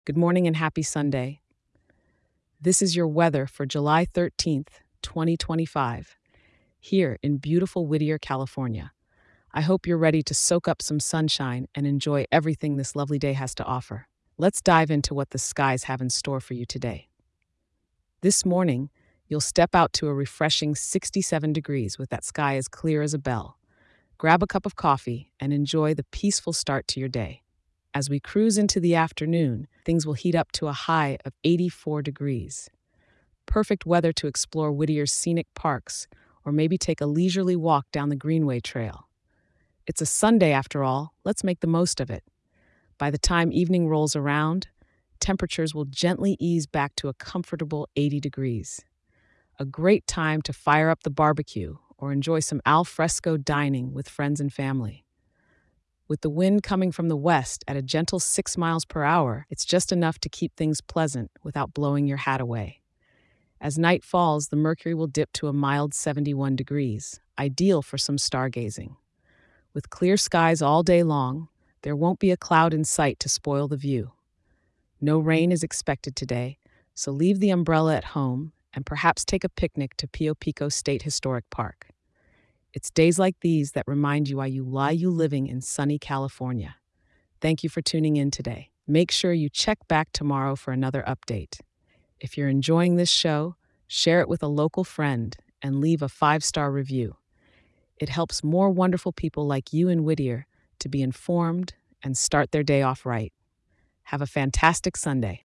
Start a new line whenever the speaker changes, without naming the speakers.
Good morning and happy Sunday. This is your weather for July 13th, 2025, here in beautiful Whittier, California. I hope you're ready to soak up some sunshine and enjoy everything this lovely day has to offer. Let's dive into what the skies have in store for you today. This morning, you'll step out to a refreshing 67 degrees with that sky as clear as a bell. Grab a cup of coffee and enjoy the peaceful start to your day. As we cruise into the afternoon, things will heat up to a high of 84 degrees. Perfect weather to explore Whittier's scenic parks or maybe take a leisurely walk down the Greenway Trail. It's a Sunday after all, let's make the most of it. By the time evening rolls around, temperatures will gently ease back to a comfortable 80 degrees. A great time to fire up the barbecue or enjoy some al fresco dining with friends and family. With the wind coming from the west at a gentle 6 miles per hour, it's just enough to keep things pleasant without blowing your hat away. As night falls, the mercury will dip to a mild 71 degrees, ideal for some stargazing. With clear skies all day long, there won't be a cloud in sight to spoil the view. No rain is expected today, so leave the umbrella at home and perhaps take a picnic to Pio Pico State Historic Park. It's days like these that remind you why you living in sunny California. Thank you for tuning in today. Make sure you check back tomorrow for another update. If you're enjoying this show, share it with a local friend and leave a 5-star review. It helps more wonderful people like you in Whittier to be informed and start their day off right. Have a fantastic Sunday.